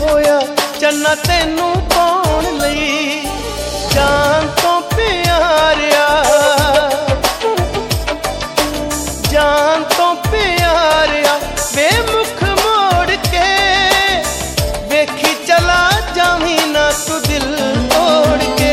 खोया चन्ना तेनू पाउण लई। जान तो प्यारिया, जान तो प्यारिया वे मुख मोड़ के वेखी चला जावी ना तू दिल तोड़ के।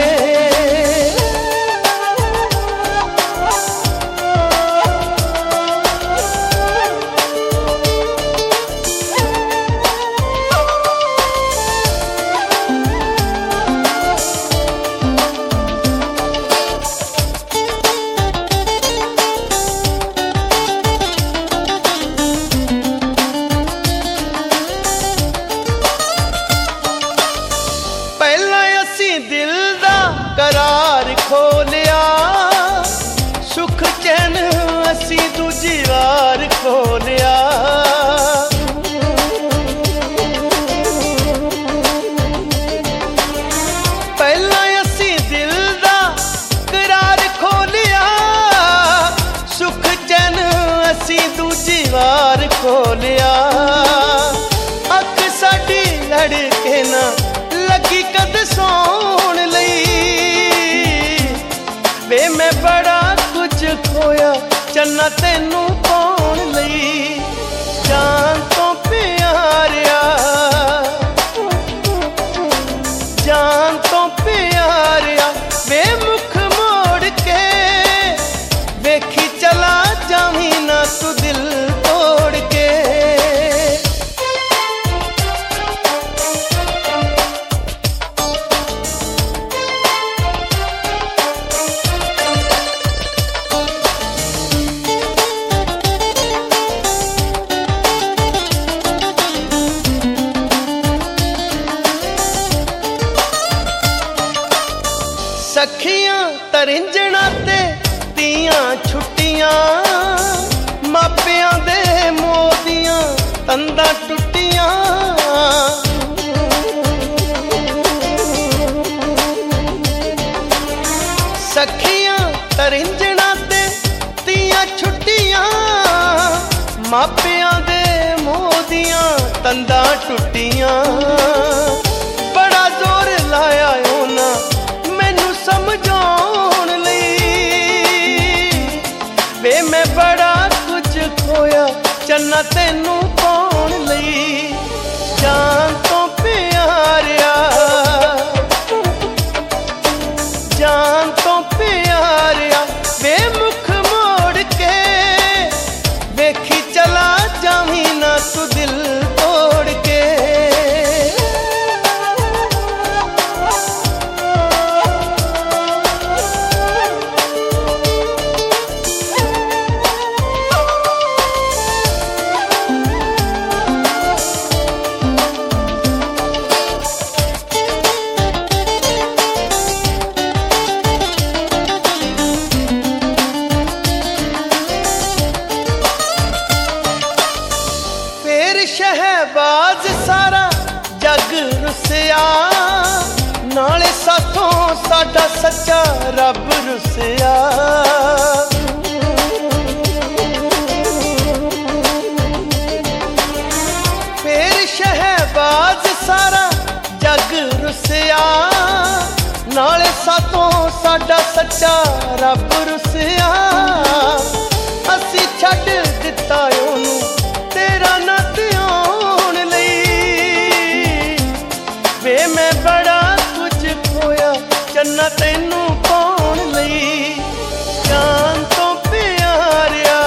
दिल दा करार खोलिया सुख चैन असी दूजी वार खोलिया। पहला असी दिल दा करार खोलिया सुख चैन असी दूजी वार खोलिया। अख साडी लड़के ना लगी कद सौण लई वे मैं बड़ा कुछ खोया चन्ना तेनू पाउण लई। जान तो प्यारिया, जान तो प्यारिया वे मुख मोड़ के वेखी चला जावी ना तू दिल तोड़ के। सखियां तरिंजणा ते तियां छुट्टियां मापियां दे मोदियां तंदा टुट्टियां। सखियां तरिंजणा ते तियां छुट्टियां मापियां दे मोदियां तंदा टुट्टियां। बड़ा जोर लाया ओना समझाउण लई वे मैं बड़ा कुछ खोया चन्ना तेनू पाउण लई। जान तो प्यारिया, जान तो प्यारिया वे मुख मोड़ के वेखी चला जावी ना तू दिल तोड़ के। शहबाज सारा जग रुसिया नाले साथों साडा सच्चा रब रुसिया। फिर शहबाज सारा जग रुसिया नाले साथों साडा सच्चा रब रुसिया। असी छड्ड दिता ओनू तेरा ना ध्यान लई वे मैं बड़ा कुछ खोया चन्ना तेनू पाउण लई। जान तो प्यारिया,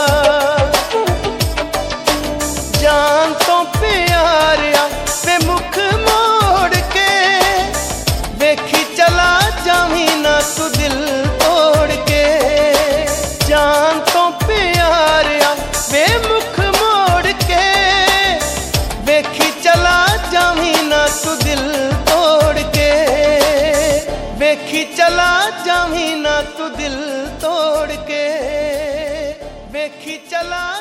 जान तो प्यारिया वे मुख मोड़ के वेखी चला जावी ना तू दिल तोड़ के। जान तो प्यारिया वे मुख मोड़ के वेखी चला जावी ना तू दिल तोड़ के। वेखी चला जावी ना तू दिल तोड़ के। वेखी चला